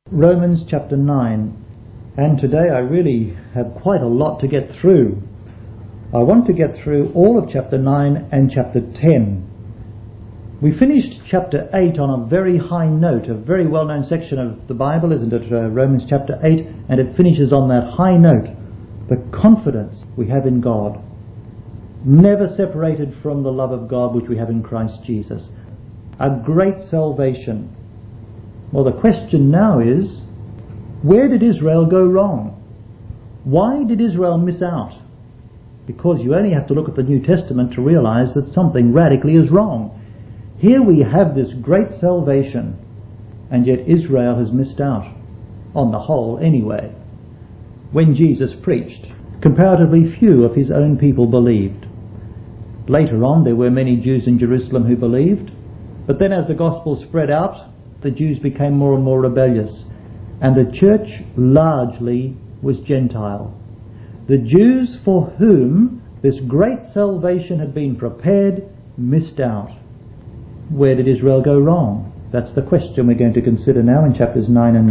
Romans chapter 9, and today I really have quite a lot to get through. I want to get through all of chapter 9 and chapter 10. We finished chapter 8 on a very high note, a very well-known section of the Bible, isn't it? Romans chapter 8, and it finishes on that high note, the confidence we have in God, never separated from the love of God which we have in Christ Jesus. A great salvation. Well, the question now is, where did Israel go wrong? Why did Israel miss out? Because you only have to look at the New Testament to realize that something radically is wrong. Here we have this great salvation, and yet Israel has missed out, on the whole anyway. When Jesus preached, comparatively few of his own people believed. Later on, there were many Jews in Jerusalem who believed, but then as the gospel spread out, the Jews became more and more rebellious, and the church largely was Gentile. The Jews for whom this great salvation had been prepared missed out. Where did Israel go wrong? That's the question we're going to consider now in chapters 9 and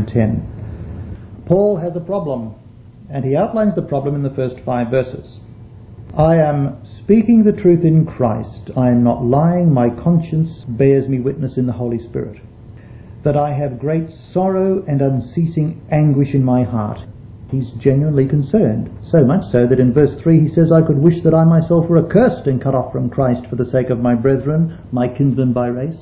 10. Paul has a problem, and he outlines the problem in the first 5 verses. I am speaking the truth in Christ. I am not lying. My conscience bears me witness in the Holy Spirit that I have great sorrow and unceasing anguish in my heart. He's genuinely concerned, so much so that in verse 3 he says, I could wish that I myself were accursed and cut off from Christ for the sake of my brethren, my kinsmen by race.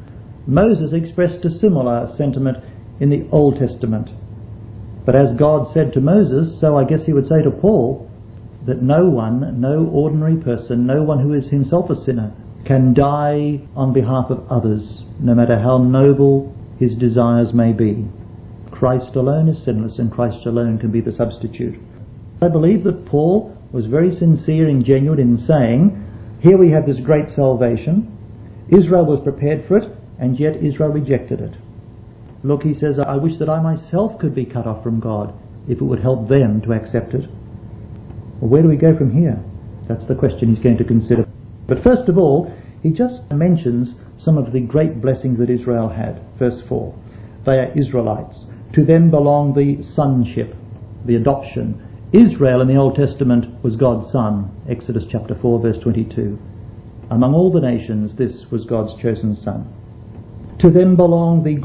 Moses expressed a similar sentiment in the Old Testament. But as God said to Moses, so I guess he would say to Paul, that no one, no ordinary person, no one who is himself a sinner, can die on behalf of others, no matter how noble his desires may be. Christ alone is sinless, and Christ alone can be the substitute. I believe that Paul was very sincere and genuine in saying, here we have this great salvation. Israel was prepared for it, and yet Israel rejected it. Look, he says, I wish that I myself could be cut off from God, if it would help them to accept it. Well, where do we go from here? That's the question he's going to consider. But first of all, he just mentions some of the great blessings that Israel had. Verse 4. They are Israelites. To them belong the sonship, the adoption. Israel in the Old Testament was God's son. Exodus chapter 4 verse 22. Among all the nations, this was God's chosen son. To them belong the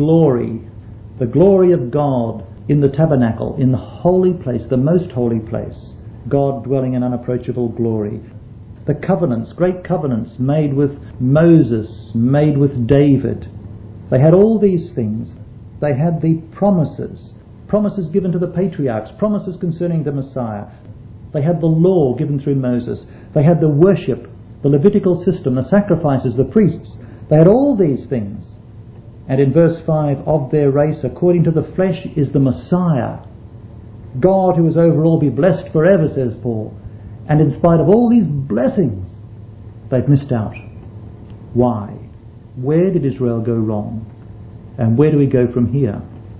glory of God in the tabernacle, in the holy place, the most holy place. God dwelling in unapproachable glory. The covenants, great covenants made with Moses, made with David. They had all these things. They had the promises given to the patriarchs, promises concerning the Messiah. They had the law given through Moses. They had the worship, the Levitical system, the sacrifices, the priests. They had all these things. And in verse 5, of their race, according to the flesh, is the Messiah. God, who is over all, be blessed forever, says Paul. And in spite of all these blessings, they've missed out. Why? Where did Israel go wrong? And where do we go from here?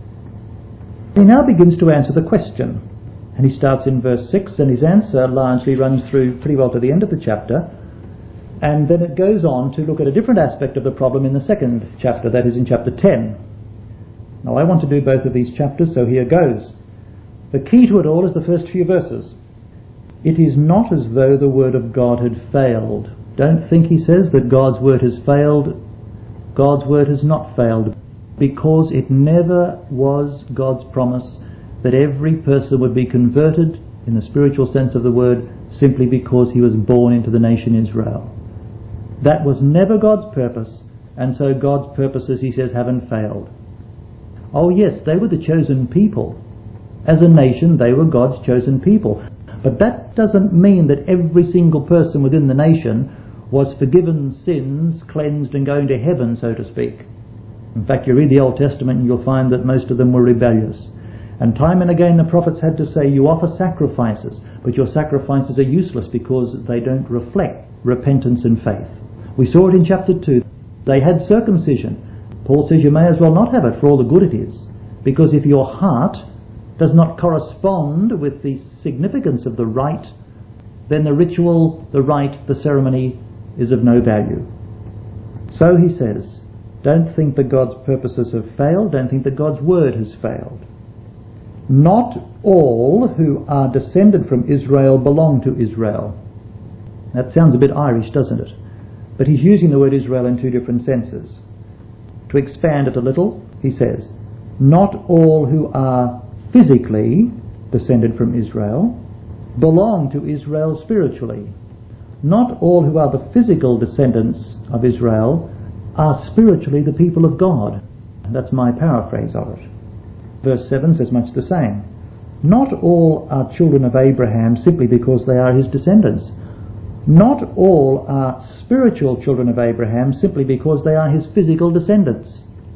He now begins to answer the question. And he starts in verse 6, and his answer largely runs through pretty well to the end of the chapter. And then it goes on to look at a different aspect of the problem in the second chapter, that is in chapter 10. Now I want to do both of these chapters, so here goes. The key to it all is the first few verses. It is not as though the word of God had failed. Don't think, he says, that God's word has failed. God's word has not failed, because it never was God's promise that every person would be converted in the spiritual sense of the word simply because he was born into the nation Israel. That was never God's purpose, and so God's purposes, he says, haven't failed. Oh yes, they were the chosen people. As a nation, they were God's chosen people. But that doesn't mean that every single person within the nation was forgiven sins, cleansed and going to heaven, so to speak. In fact, you read the Old Testament and you'll find that most of them were rebellious. And time and again the prophets had to say, you offer sacrifices, but your sacrifices are useless because they don't reflect repentance and faith. We saw it in chapter 2. They had circumcision. Paul says you may as well not have it for all the good it is, because if your heart does not correspond with the significance of the rite, then the ritual, the rite, the ceremony is of no value. So he says, Don't think that God's purposes have failed. Don't think that God's word has failed. Not all who are descended from Israel belong to Israel. That sounds a bit Irish, doesn't it? But he's using the word Israel in two different senses. To expand it a little, he says, not all who are physically descended from Israel belong to Israel spiritually. Not all who are the physical descendants of Israel are spiritually the people of God. That's my paraphrase of it. Verse 7 says much the same. Not all are children of Abraham simply because they are his descendants. Not all are spiritual children of Abraham simply because they are his physical descendants.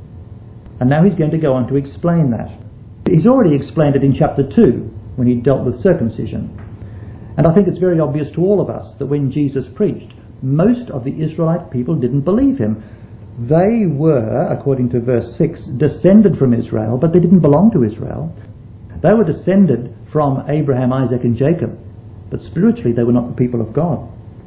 And now he's going to go on to explain that. He's already explained it in chapter 2 when he dealt with circumcision. And I think it's very obvious to all of us that when Jesus preached, most of the Israelite people didn't believe him. They were, according to verse 6, descended from Israel, but they didn't belong to Israel. They were descended from Abraham, Isaac and Jacob, but spiritually they were not the people of God.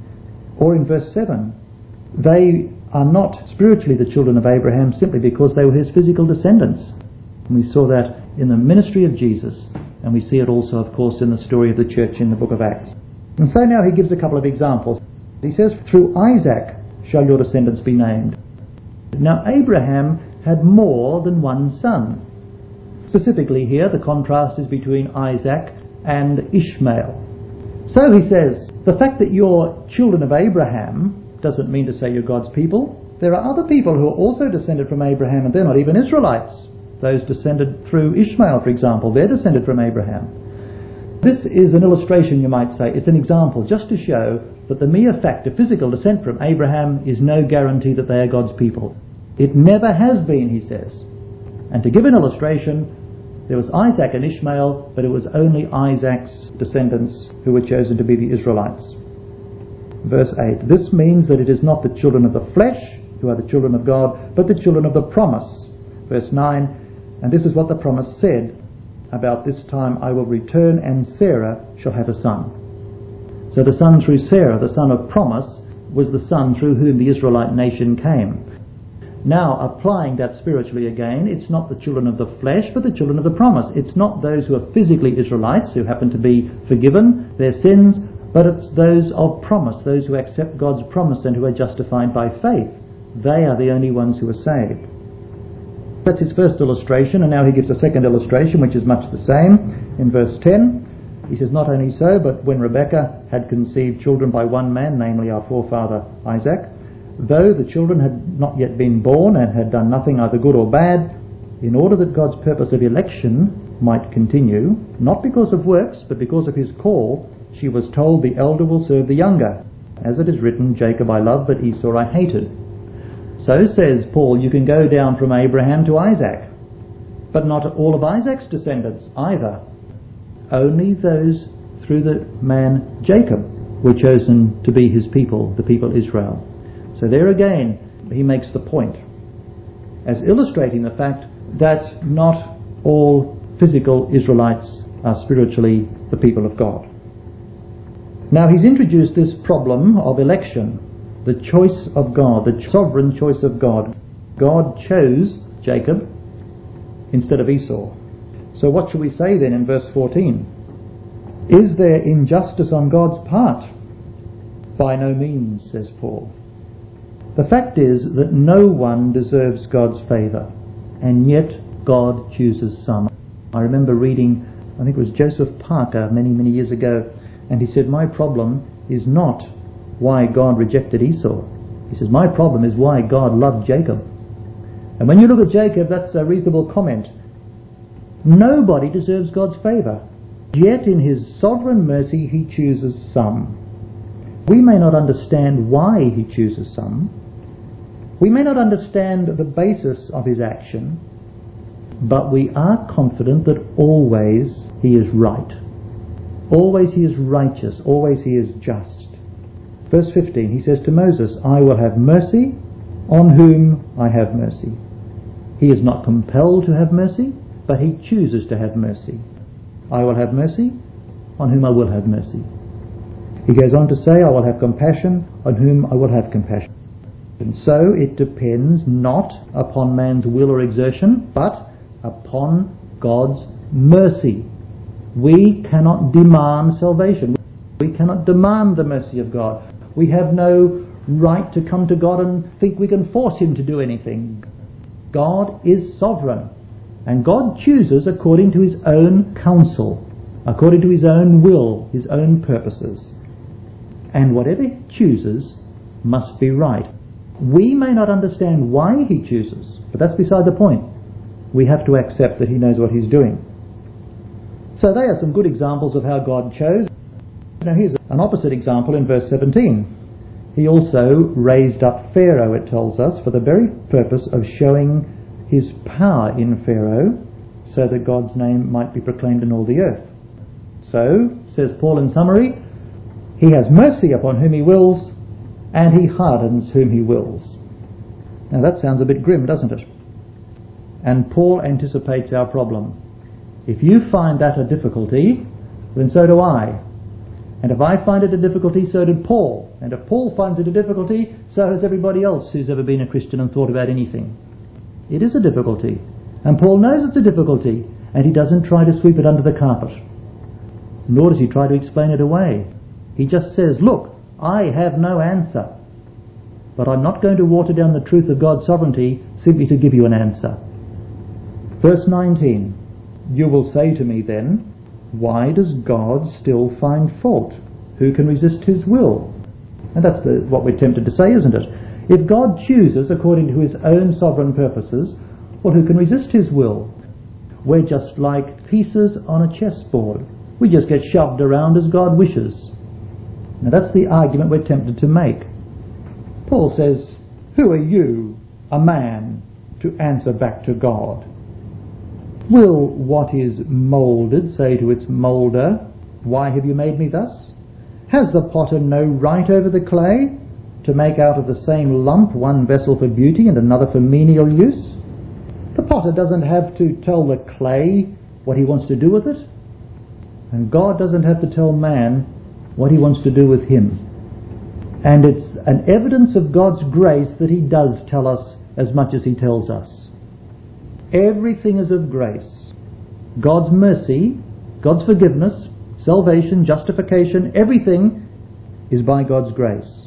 Or in verse 7, they are not spiritually the children of Abraham simply because they were his physical descendants. And we saw that in the ministry of Jesus, and we see it also, of course, in the story of the church in the book of Acts. And so now he gives a couple of examples. He says, through Isaac shall your descendants be named. Now Abraham had more than one son. Specifically here, the contrast is between Isaac and Ishmael. So he says, the fact that you're children of Abraham doesn't mean to say you're God's people. There are other people who are also descended from Abraham, and they're not even Israelites. Those descended through Ishmael, for example, they're descended from Abraham. This is an illustration, you might say. It's an example just to show that the mere fact of physical descent from Abraham is no guarantee that they are God's people. It never has been, he says. And to give an illustration, there was Isaac and Ishmael, but it was only Isaac's descendants who were chosen to be the Israelites. Verse 8, this means that it is not the children of the flesh who are the children of God, but the children of the promise. Verse 9, and this is what the promise said, about this time I will return and Sarah shall have a son. So the son through Sarah, the son of promise, was the son through whom the Israelite nation came. Now, applying that spiritually again, it's not the children of the flesh, but the children of the promise. It's not those who are physically Israelites who happen to be forgiven their sins, but it's those of promise, those who accept God's promise and who are justified by faith. They are the only ones who are saved. That's his first illustration, and now he gives a second illustration, which is much the same. In verse 10, he says, not only so, but when Rebekah had conceived children by one man, namely our forefather Isaac, though the children had not yet been born and had done nothing either good or bad, in order that God's purpose of election might continue, not because of works, but because of his call, she was told, the elder will serve the younger. As it is written, Jacob I loved, but Esau I hated. So says Paul, you can go down from Abraham to Isaac, but not all of Isaac's descendants either. Only those through the man Jacob were chosen to be his people, the people Israel. So there again, he makes the point, as illustrating the fact that not all physical Israelites are spiritually the people of God. Now he's introduced this problem of election, the choice of God, the sovereign choice of God. God chose Jacob instead of Esau. So what shall we say then in verse 14? Is there injustice on God's part? By no means, says Paul. The fact is that no one deserves God's favour, and yet God chooses some. I remember reading, I think it was Joseph Parker many years ago, and he said, my problem is not why God rejected Esau. He says, my problem is why God loved Jacob. And when you look at Jacob, that's a reasonable comment. Nobody deserves God's favour, yet in his sovereign mercy he chooses some. We may not understand why he chooses some. We may not understand the basis of his action, but we are confident that always he is right. Always he is righteous. Always he is just. Verse 15, he says to Moses, I will have mercy on whom I have mercy. He is not compelled to have mercy, but he chooses to have mercy. I will have mercy on whom I will have mercy. He goes on to say, I will have compassion on whom I will have compassion. So it depends not upon man's will or exertion, but upon God's mercy. We cannot demand salvation. We cannot demand the mercy of God. We have no right to come to God and think we can force him to do anything. God is sovereign, and God chooses according to his own counsel, according to his own will, his own purposes. And whatever he chooses must be right. We may not understand why he chooses, but that's beside the point. We have to accept that he knows what he's doing. So they are some good examples of how God chose. Now here's an opposite example in verse 17. He also raised up Pharaoh, it tells us, for the very purpose of showing his power in Pharaoh, so that God's name might be proclaimed in all the earth. So, says Paul in summary, he has mercy upon whom he wills, and he hardens whom he wills. Now that sounds a bit grim, doesn't it? And Paul anticipates our problem. If you find that a difficulty, then so do I. And if I find it a difficulty, so did Paul. And if Paul finds it a difficulty, so has everybody else who's ever been a Christian and thought about anything. It is a difficulty. And Paul knows it's a difficulty. And he doesn't try to sweep it under the carpet. Nor does he try to explain it away. He just says, look, I have no answer. But I'm not going to water down the truth of God's sovereignty simply to give you an answer. Verse 19. You will say to me then, why does God still find fault? Who can resist his will? And that's what we're tempted to say, isn't it? If God chooses according to his own sovereign purposes, well, who can resist his will? We're just like pieces on a chessboard. We just get shoved around as God wishes. Now that's the argument we're tempted to make. Paul says, who are you, a man, to answer back to God? Will what is moulded say to its moulder, why have you made me thus? Has the potter no right over the clay, to make out of the same lump one vessel for beauty and another for menial use? The potter doesn't have to tell the clay what he wants to do with it, and God doesn't have to tell man what he wants to do with him. And it's an evidence of God's grace that he does tell us as much as he tells us. Everything is of grace. God's mercy, God's forgiveness, salvation, justification, everything is by God's grace.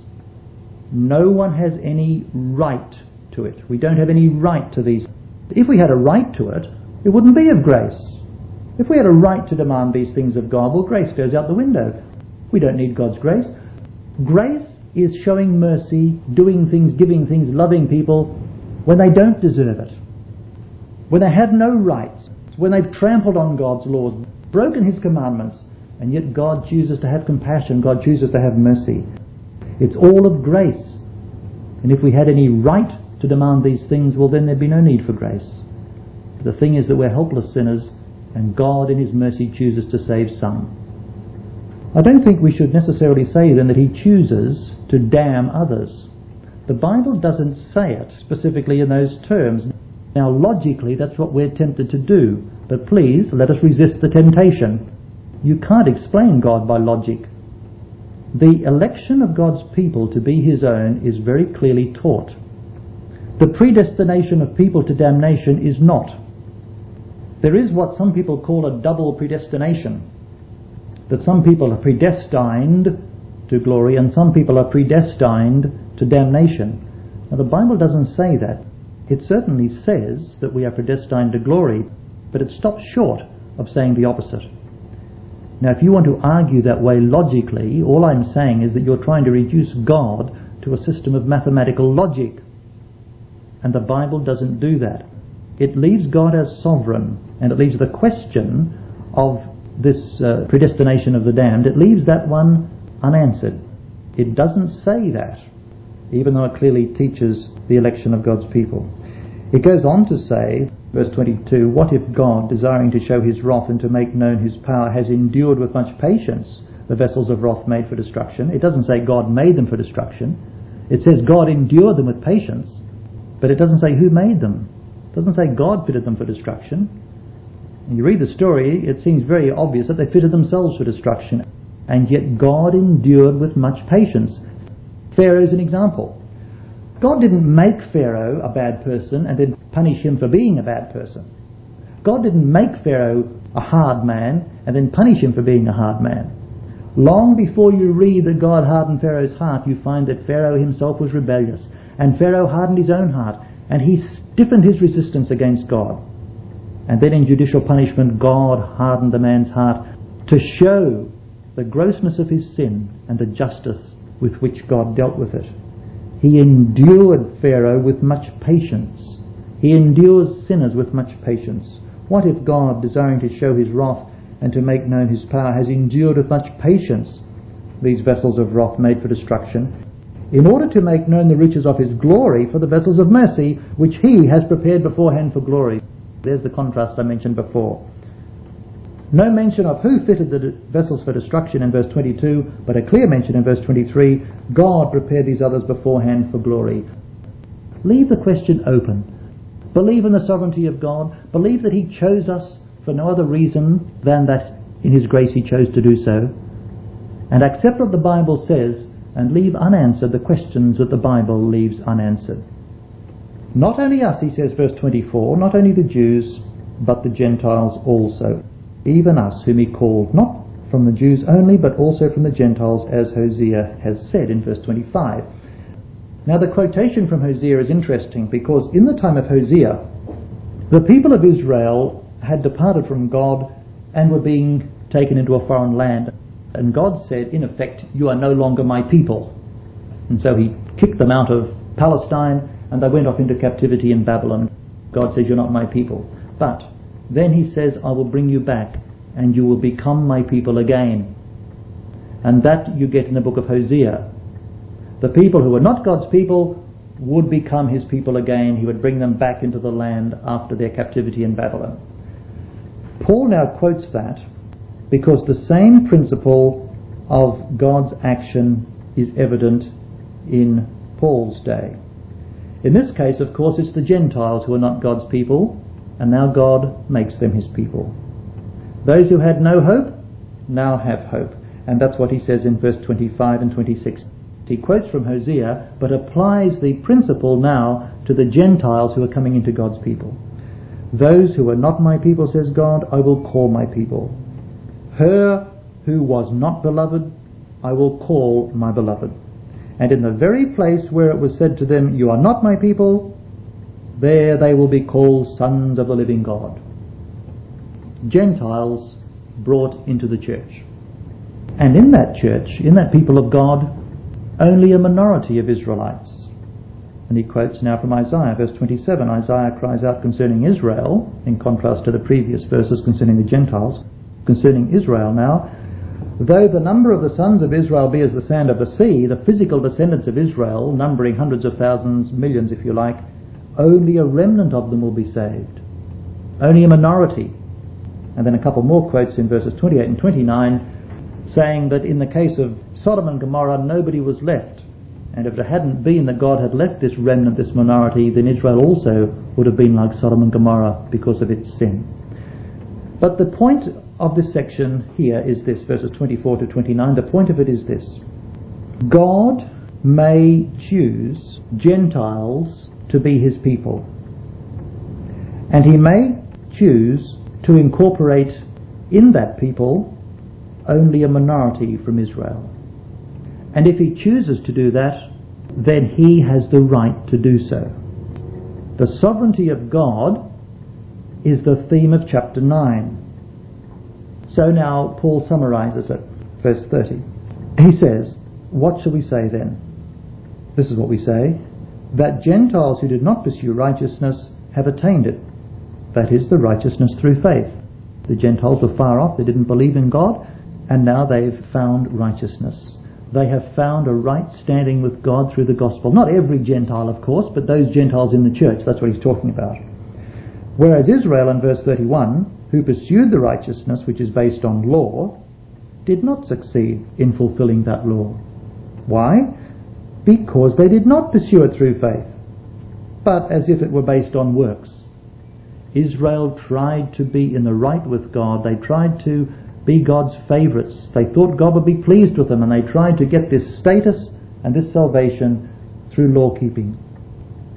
No one has any right to it. We don't have any right to these. If we had a right to it, it wouldn't be of grace. If we had a right to demand these things of God, well, grace goes out the window. We don't need God's grace. Grace is showing mercy, doing things, giving things, loving people when they don't deserve it. When they have no rights, when they've trampled on God's laws, broken his commandments, and yet God chooses to have compassion, God chooses to have mercy. It's all of grace. And if we had any right to demand these things, well, then there'd be no need for grace. The thing is that we're helpless sinners, and God in his mercy chooses to save some. I don't think we should necessarily say then that he chooses to damn others. The Bible doesn't say it specifically in those terms. Now, logically, that's what we're tempted to do. But please, let us resist the temptation. You can't explain God by logic. The election of God's people to be his own is very clearly taught. The predestination of people to damnation is not. There is what some people call a double predestination. That some people are predestined to glory and some people are predestined to damnation. Now, the Bible doesn't say that. It certainly says that we are predestined to glory, but it stops short of saying the opposite. Now, if you want to argue that way logically, all I'm saying is that you're trying to reduce God to a system of mathematical logic. And the Bible doesn't do that. It leaves God as sovereign, and it leaves the question of this predestination of the damned, it leaves that one unanswered. It doesn't say that, even though it clearly teaches the election of God's people. It goes on to say, verse 22, what if God, desiring to show his wrath and to make known his power, has endured with much patience the vessels of wrath made for destruction? It doesn't say God made them for destruction. It says God endured them with patience, but it doesn't say who made them. It doesn't say God fitted them for destruction. When you read the story, it seems very obvious that they fitted themselves for destruction, and yet God endured with much patience. Pharaoh's an example. God didn't make Pharaoh a bad person and then punish him for being a bad person. God didn't make Pharaoh a hard man and then punish him for being a hard man. Long before you read that God hardened Pharaoh's heart, you find that Pharaoh himself was rebellious, and Pharaoh hardened his own heart, and he stiffened his resistance against God. And then in judicial punishment, God hardened the man's heart to show the grossness of his sin and the justice with which God dealt with it. He endured Pharaoh with much patience. He endures sinners with much patience. What if God, desiring to show his wrath and to make known his power, has endured with much patience these vessels of wrath made for destruction, in order to make known the riches of his glory for the vessels of mercy, which he has prepared beforehand for glory? There's the contrast I mentioned before. No mention of who fitted the vessels for destruction in verse 22, but a clear mention in verse 23, God prepared these others beforehand for glory. Leave the question open. Believe in the sovereignty of God. Believe that he chose us for no other reason than that in his grace he chose to do so. And accept what the Bible says and leave unanswered the questions that the Bible leaves unanswered. Not only us, he says, verse 24, not only the Jews, but the Gentiles also. Even us, whom he called, not from the Jews only, but also from the Gentiles, as Hosea has said in verse 25. Now the quotation from Hosea is interesting, because in the time of Hosea, the people of Israel had departed from God and were being taken into a foreign land. And God said, in effect, you are no longer my people. And so he kicked them out of Palestine, and they went off into captivity in Babylon. God says, you're not my people. But then he says, I will bring you back, and you will become my people again. And that you get in the book of Hosea. The people who were not God's people would become his people again. He would bring them back into the land after their captivity in Babylon. Paul now quotes that because the same principle of God's action is evident in Paul's day. In this case, of course, it's the Gentiles who are not God's people, and now God makes them his people. Those who had no hope now have hope, and that's what he says in verse 25 and 26. He quotes from Hosea, but applies the principle now to the Gentiles who are coming into God's people. Those who are not my people, says God, I will call my people. Her who was not beloved, I will call my beloved. And in the very place where it was said to them, you are not my people, there they will be called sons of the living God. Gentiles brought into the church. And in that church, in that people of God, only a minority of Israelites. And he quotes now from Isaiah, verse 27. Isaiah cries out concerning Israel, in contrast to the previous verses concerning the Gentiles. Concerning Israel now, though the number of the sons of Israel be as the sand of the sea, the physical descendants of Israel, numbering hundreds of thousands, millions if you like, only a remnant of them will be saved. Only a minority. And then a couple more quotes in verses 28 and 29, saying that in the case of Sodom and Gomorrah, nobody was left. And if it hadn't been that God had left this remnant, this minority, then Israel also would have been like Sodom and Gomorrah because of its sin. But the point of this section here is this, verses 24 to 29. The point of it is this. God may choose Gentiles to be his people. And he may choose to incorporate in that people only a minority from Israel. And if he chooses to do that, then he has the right to do so. The sovereignty of God is the theme of chapter 9. So now Paul summarizes it, verse 30. He says, what shall we say then? This is what we say, that Gentiles who did not pursue righteousness have attained it. That is, the righteousness through faith. The Gentiles were far off, they didn't believe in God, and now they've found righteousness. They have found a right standing with God through the gospel. Not every Gentile, of course, but those Gentiles in the church. That's what he's talking about. Whereas Israel, in verse 31, who pursued the righteousness which is based on law, did not succeed in fulfilling that law. Why? Because they did not pursue it through faith, but as if it were based on works. Israel tried to be in the right with God. They tried to be God's favourites. They thought God would be pleased with them, and they tried to get this status and this salvation through law keeping.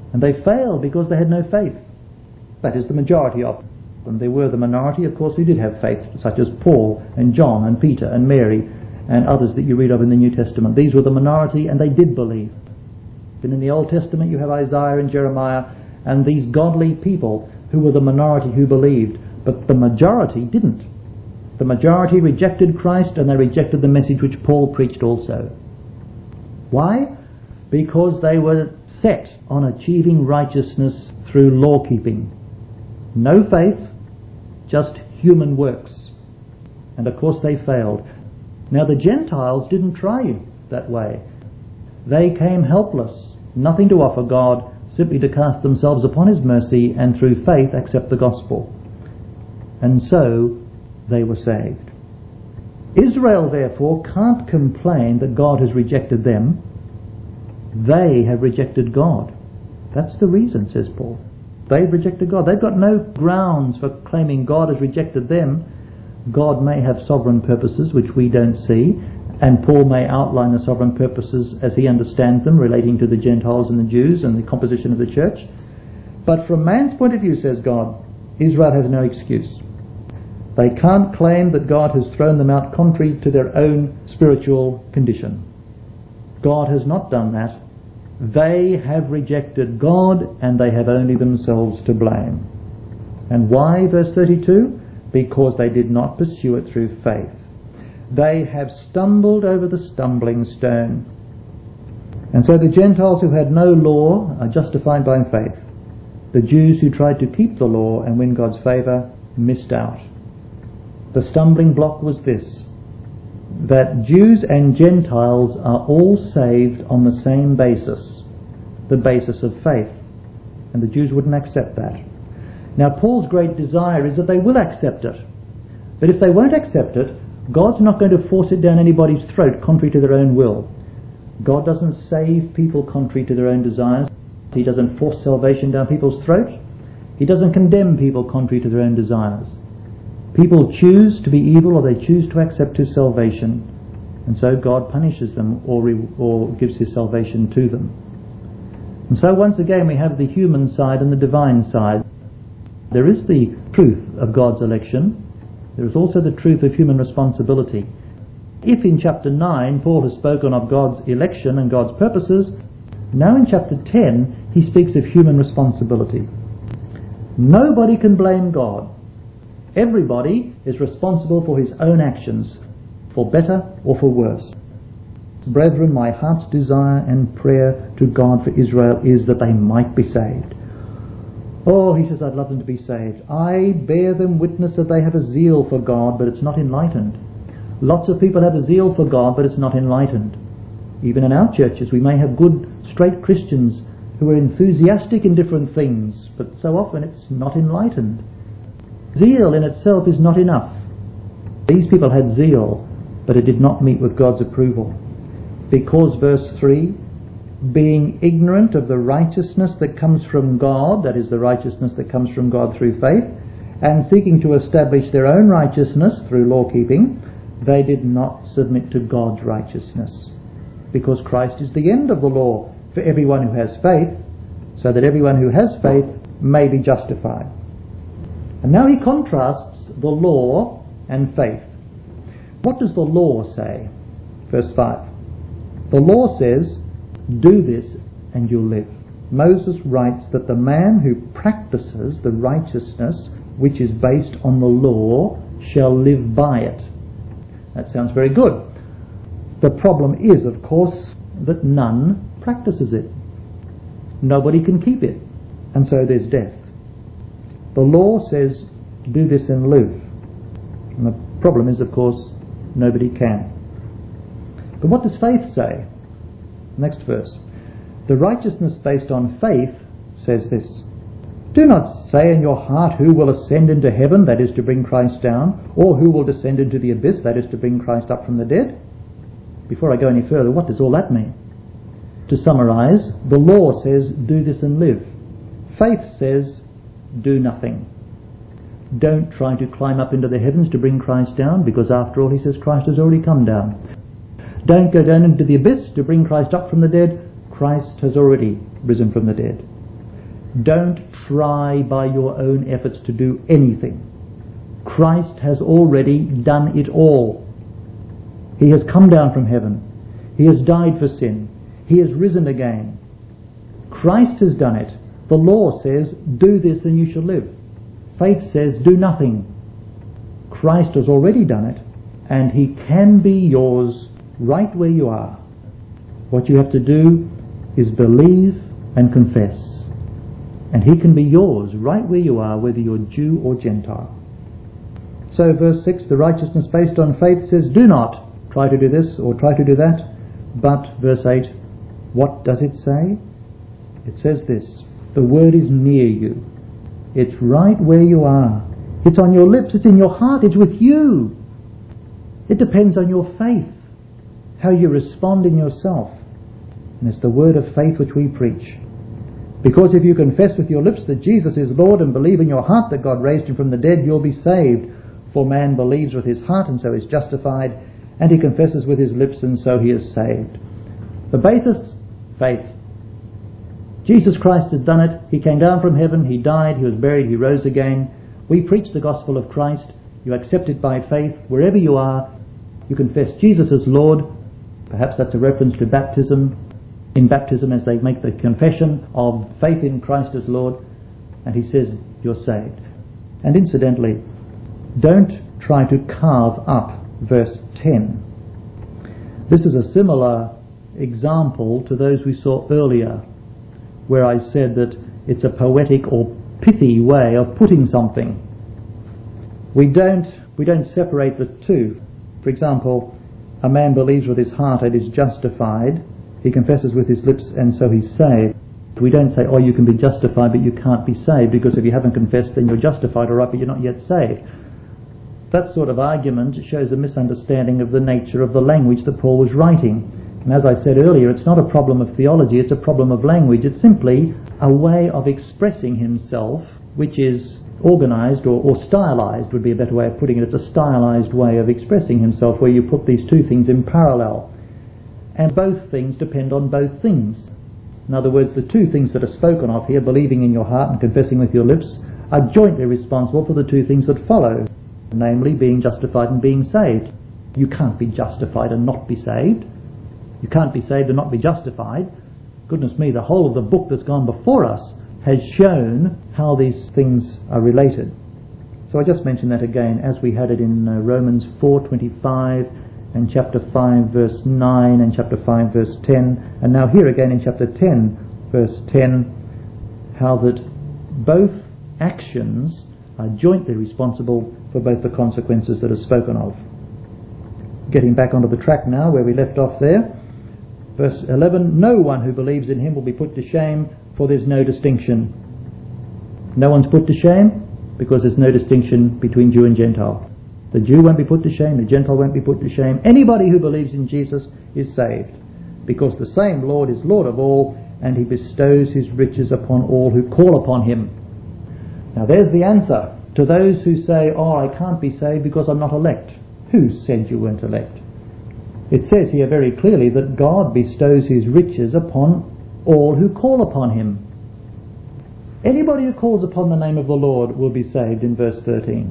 And they failed because they had no faith. That is, the majority of them. There were the minority, of course, who did have faith, such as Paul and John and Peter and Mary and others that you read of in the New Testament. These were the minority, and they did believe. Then in the Old Testament you have Isaiah and Jeremiah and these godly people who were the minority who believed, but the majority didn't. The majority rejected Christ, and they rejected the message which Paul preached also. Why? Because they were set on achieving righteousness through law-keeping. No faith, just human works. And of course they failed. Now the Gentiles didn't try that way. They came helpless, nothing to offer God, simply to cast themselves upon His mercy and through faith accept the gospel. And so they were saved. Israel, therefore, can't complain that God has rejected them. They have rejected God. That's the reason, says Paul. They've rejected God. They've got no grounds for claiming God has rejected them. God may have sovereign purposes which we don't see, and Paul may outline the sovereign purposes as he understands them relating to the Gentiles and the Jews and the composition of the church. But from man's point of view, says God, Israel has no excuse. They can't claim that God has thrown them out contrary to their own spiritual condition. God has not done that. They have rejected God, and they have only themselves to blame. And why, verse 32? Because they did not pursue it through faith. They have stumbled over the stumbling stone. And so the Gentiles who had no law are justified by faith. The Jews who tried to keep the law and win God's favour missed out. The stumbling block was this: that Jews and Gentiles are all saved on the same basis, the basis of faith. And the Jews wouldn't accept that. Now Paul's great desire is that they will accept it. But if they won't accept it, God's not going to force it down anybody's throat contrary to their own will. God doesn't save people contrary to their own desires. He doesn't force salvation down people's throat. He doesn't condemn people contrary to their own desires. People choose to be evil, or they choose to accept His salvation, and so God punishes them or gives His salvation to them. And so once again we have the human side and the divine side. There is the truth of God's election. There is also the truth of human responsibility. If in chapter 9 Paul has spoken of God's election and God's purposes, now in chapter 10 he speaks of human responsibility. Nobody can blame God. Everybody is responsible for his own actions, for better or for worse. Brethren, my heart's desire and prayer to God for Israel is that they might be saved. Oh, he says, I'd love them to be saved. I bear them witness that they have a zeal for God, but it's not enlightened. Lots of people have a zeal for God, but it's not enlightened. Even in our churches, we may have good, straight Christians who are enthusiastic in different things, but so often it's not enlightened. Zeal in itself is not enough. These people had zeal, but it did not meet with God's approval. Because, verse 3, being ignorant of the righteousness that comes from God, that is the righteousness that comes from God through faith, and seeking to establish their own righteousness through law-keeping, they did not submit to God's righteousness. Because Christ is the end of the law for everyone who has faith, so that everyone who has faith may be justified. And now he contrasts the law and faith. What does the law say? Verse 5. The law says, do this and you'll live. Moses writes that the man who practices the righteousness which is based on the law shall live by it. That sounds very good. The problem is, of course, that none practices it. Nobody can keep it. And so there's death. The law says, do this and live. And the problem is, of course, nobody can. But what does faith say? Next verse. The righteousness based on faith says this: do not say in your heart, who will ascend into heaven, that is to bring Christ down, or who will descend into the abyss, that is to bring Christ up from the dead. Before I go any further, what does all that mean? To summarize, the law says, do this and live. Faith says, do nothing. Don't try to climb up into the heavens to bring Christ down, because after all, he says, Christ has already come down. Don't go down into the abyss to bring Christ up from the dead. Christ has already risen from the dead. Don't try by your own efforts to do anything. Christ has already done it all. He has come down from heaven. He has died for sin. He has risen again. Christ has done it. The law says, do this and you shall live. Faith says, do nothing. Christ has already done it, and He can be yours right where you are. What you have to do is believe and confess. And He can be yours right where you are, whether you're Jew or Gentile. So verse 6, the righteousness based on faith says, do not try to do this or try to do that. But, verse 8, what does it say? It says this, the word is near you. It's right where you are. It's on your lips, it's in your heart, it's with you. It depends on your faith, how you respond in yourself. And it's the word of faith which we preach. Because if you confess with your lips that Jesus is Lord and believe in your heart that God raised Him from the dead, you'll be saved. For man believes with his heart and so is justified, and he confesses with his lips and so he is saved. The basis, faith. Jesus Christ has done it. He came down from heaven, He died, He was buried, He rose again. We preach the gospel of Christ. You accept it by faith. Wherever you are, you confess Jesus as Lord. Perhaps that's a reference to baptism. In baptism, as they make the confession of faith in Christ as Lord, and He says you're saved. And incidentally, don't try to carve up verse 10. This is a similar example to those we saw earlier, where I said that it's a poetic or pithy way of putting something. We don't separate the two. For example, a man believes with his heart and is justified. He confesses with his lips and so he's saved. We don't say, oh, you can be justified but you can't be saved, because if you haven't confessed then you're justified, all right, but you're not yet saved. That sort of argument shows a misunderstanding of the nature of the language that Paul was writing. And as I said earlier, it's not a problem of theology, it's a problem of language. It's simply a way of expressing himself which is organized or stylized would be a better way of putting it. It's a stylized way of expressing himself where you put these two things in parallel. And both things depend on both things. In other words, the two things that are spoken of here, believing in your heart and confessing with your lips, are jointly responsible for the two things that follow, namely being justified and being saved. You can't be justified and not be saved. You can't be saved and not be justified. Goodness me, the whole of the book that's gone before us has shown how these things are related. So I just mentioned that again, as we had it in Romans 4:25 and chapter 5 verse 9 and chapter 5 verse 10, and now here again in chapter 10 verse 10, how that both actions are jointly responsible for both the consequences that are spoken of. Getting back onto the track now where we left off there, verse 11, no one who believes in Him will be put to shame, for there's no distinction. No one's put to shame because there's no distinction between Jew and Gentile. The Jew won't be put to shame, the Gentile won't be put to shame. Anybody who believes in Jesus is saved, because the same Lord is Lord of all, and He bestows His riches upon all who call upon Him. Now there's the answer to those who say, oh, I can't be saved because I'm not elect. Who said you weren't elect? It says here very clearly that God bestows His riches upon all who call upon Him. Anybody who calls upon the name of the Lord will be saved in verse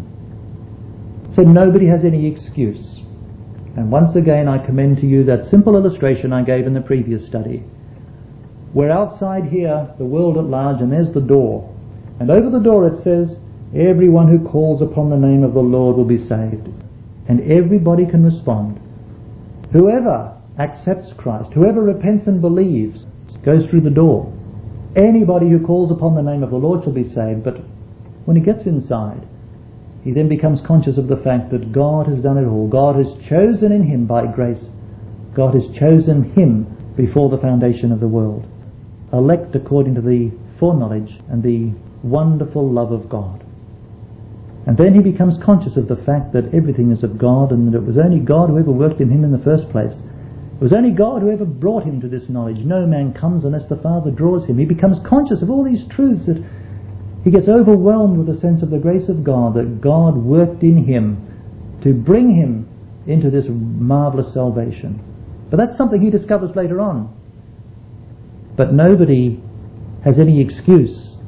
13. So nobody has any excuse. And once again I commend to you that simple illustration I gave in the previous study. We're outside here, the world at large, and there's the door. And over the door it says, everyone who calls upon the name of the Lord will be saved. And everybody can respond. Whoever accepts Christ, whoever repents and believes, goes through the door. Anybody who calls upon the name of the Lord shall be saved. But when he gets inside, he then becomes conscious of the fact that God has done it all. God has chosen in him by grace. God has chosen him before the foundation of the world. Elect according to the foreknowledge and the wonderful love of God. And then he becomes conscious of the fact that everything is of God, and that it was only God who ever worked in him in the first place. It was only God who ever brought him to this knowledge. No man comes unless the Father draws him. He becomes conscious of all these truths, that he gets overwhelmed with a sense of the grace of God, that God worked in him to bring him into this marvellous salvation. But that's something he discovers later on. But nobody has any excuse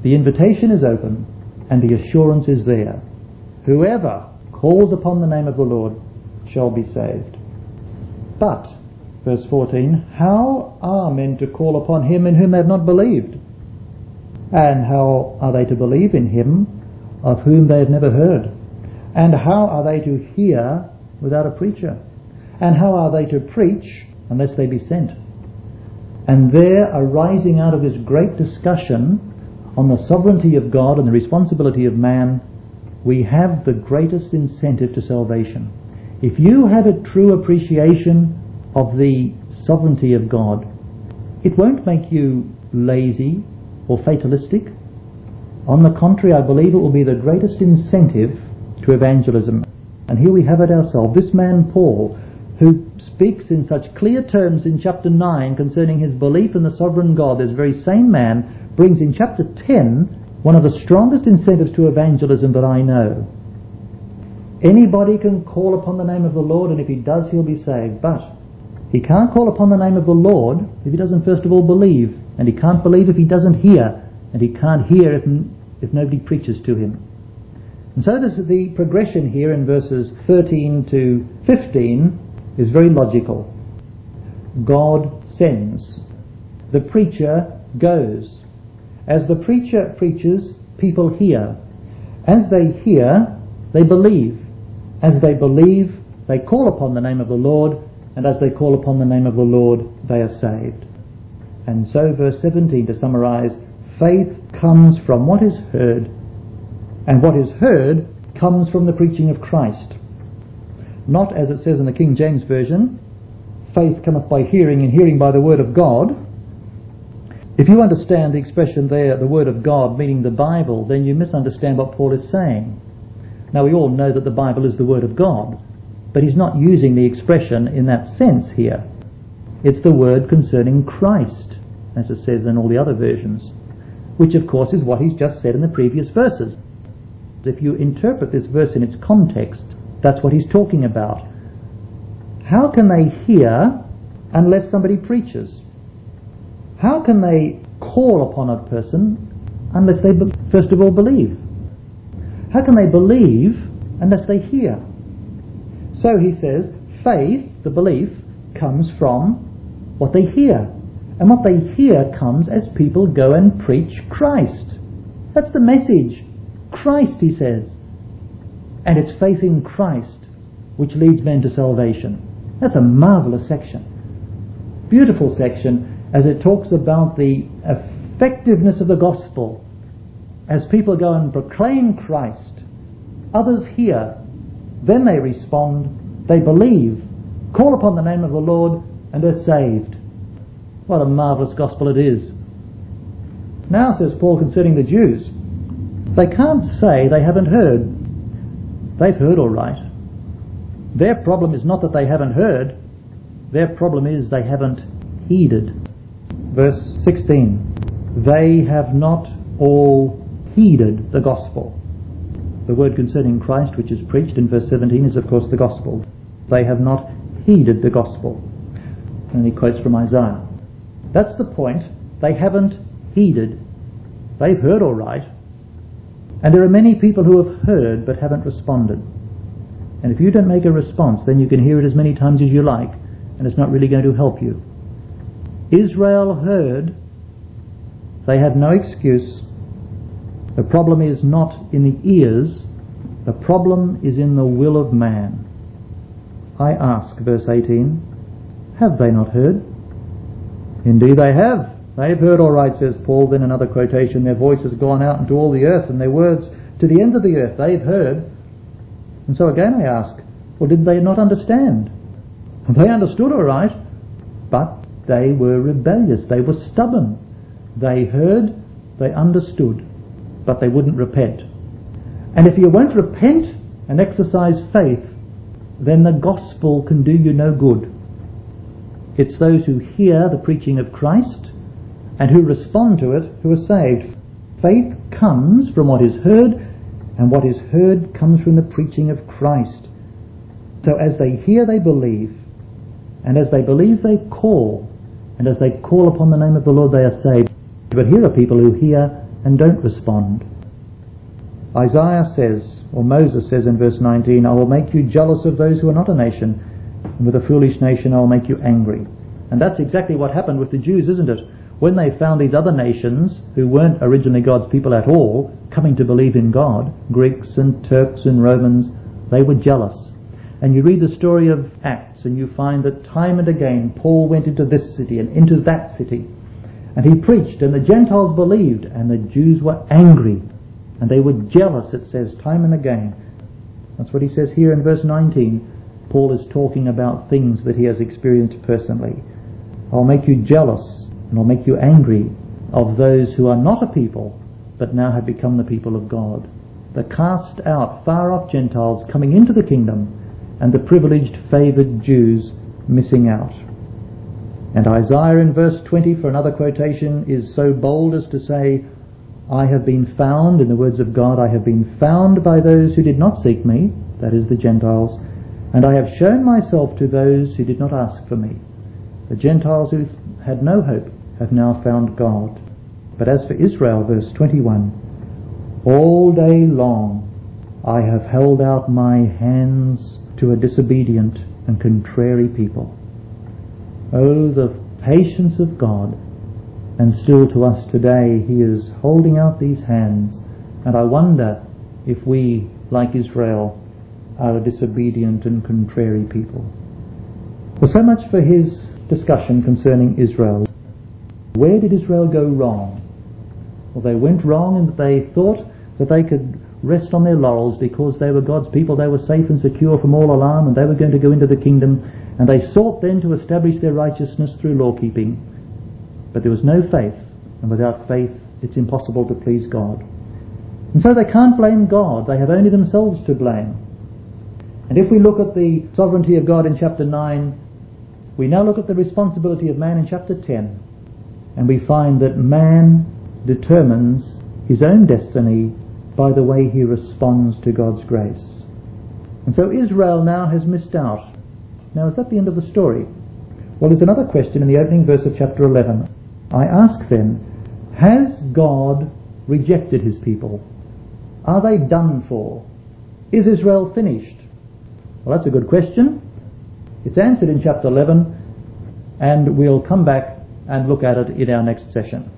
The invitation is open and the assurance is there. Whoever calls upon the name of the Lord shall be saved. But, verse 14, how are men to call upon him in whom they have not believed? And how are they to believe in him of whom they have never heard? And how are they to hear without a preacher? And how are they to preach unless they be sent? And there, arising out of this great discussion on the sovereignty of God and the responsibility of man, we have the greatest incentive to salvation. If you have a true appreciation of the sovereignty of God, it won't make you lazy or fatalistic. On the contrary, I believe it will be the greatest incentive to evangelism. And here we have it ourselves. This man Paul, who speaks in such clear terms in chapter 9 concerning his belief in the sovereign God, this very same man brings in chapter 10 one of the strongest incentives to evangelism that I know. Anybody can call upon the name of the Lord, and if he does, he'll be saved. But he can't call upon the name of the Lord if he doesn't first of all believe. And he can't believe if he doesn't hear. And he can't hear if nobody preaches to him. And so the progression here in verses 13 to 15 is very logical. God sends. The preacher goes. As the preacher preaches, people hear. As they hear, they believe. As they believe, they call upon the name of the Lord. And as they call upon the name of the Lord, they are saved. And so verse 17, to summarize, faith comes from what is heard, and what is heard comes from the preaching of Christ. Not, as it says in the King James Version, faith cometh by hearing, and hearing by the word of God. If you understand the expression there, the word of God, meaning the Bible, then you misunderstand what Paul is saying. Now, we all know that the Bible is the word of God, but he's not using the expression in that sense here. It's the word concerning Christ, as it says in all the other versions, which of course is what he's just said in the previous verses. If you interpret this verse in its context, that's what he's talking about. How can they hear unless somebody preaches? How can they call upon a person unless they first of all believe? How can they believe unless they hear? So he says, faith, the belief, comes from what they hear. And what they hear comes as people go and preach Christ. That's the message. Christ, he says. And it's faith in Christ which leads men to salvation. That's a marvellous section. Beautiful section as it talks about the effectiveness of the gospel. As people go and proclaim Christ, others hear, then they respond, they believe, call upon the name of the Lord, and they're saved. What a marvellous gospel it is. Now, says Paul concerning the Jews, they can't say they haven't heard. They've heard all right. Their problem is not that they haven't heard. Their problem is they haven't heeded. Verse 16, they have not all heeded the gospel. The word concerning Christ, which is preached in verse 17, is of course the gospel. They have not heeded the gospel. And he quotes from Isaiah. That's the point. They haven't heeded. They've heard all right. And there are many people who have heard but haven't responded. And if you don't make a response, then you can hear it as many times as you like, and it's not really going to help you. Israel heard. They have no excuse. The problem is not in the ears. The problem is in the will of man. I ask, verse 18, have they not heard? Indeed they have. They've heard all right, says Paul. Then another quotation, their voice has gone out into all the earth, and their words to the ends of the earth. They've heard. And so again I ask, well, did they not understand? They understood all right, but they were rebellious. They were stubborn. They heard, they understood, but they wouldn't repent. And if you won't repent and exercise faith, then the gospel can do you no good. It's those who hear the preaching of Christ and who respond to it who are saved. Faith comes from what is heard, and what is heard comes from the preaching of Christ. So as they hear, they believe, and as they believe, they call, and as they call upon the name of the Lord, they are saved. But here are people who hear and don't respond. Isaiah says, or Moses says in verse 19, I will make you jealous of those who are not a nation, and with a foolish nation I will make you angry. And that's exactly what happened with the Jews, isn't it? When they found these other nations, who weren't originally God's people at all, coming to believe in God, Greeks and Turks and Romans, they were jealous. And you read the story of Acts, and you find that time and again Paul went into this city and into that city, and he preached, and the Gentiles believed, and the Jews were angry, and they were jealous, it says, time and again. That's what he says here in verse 19. Paul is talking about things that he has experienced personally. I'll make you jealous, and I'll make you angry of those who are not a people, but now have become the people of God. The cast out, far off Gentiles coming into the kingdom, and the privileged, favoured Jews missing out. And Isaiah in verse 20, for another quotation, is so bold as to say, I have been found, in the words of God, I have been found by those who did not seek me, that is the Gentiles, and I have shown myself to those who did not ask for me. The Gentiles who had no hope have now found God. But as for Israel, verse 21, all day long I have held out my hands to a disobedient and contrary people. Oh, the patience of God. And still to us today he is holding out these hands, and I wonder if we, like Israel, are a disobedient and contrary people. Well, so much for his discussion concerning Israel. Where did Israel go wrong? Well, they went wrong in that they thought that they could rest on their laurels because they were God's people, they were safe and secure from all alarm, and they were going to go into the kingdom, and they sought then to establish their righteousness through law-keeping. But there was no faith, and without faith it's impossible to please God. And so they can't blame God, they have only themselves to blame. And if we look at the sovereignty of God in chapter 9, we now look at the responsibility of man in chapter 10, and we find that man determines his own destiny by the way he responds to God's grace. And so Israel now has missed out. Now, is that the end of the story? Well, there's another question in the opening verse of chapter 11. I ask then, has God rejected his people? Are they done for? Is Israel finished? Well, that's a good question. It's answered in chapter 11, and we'll come back and look at it in our next session.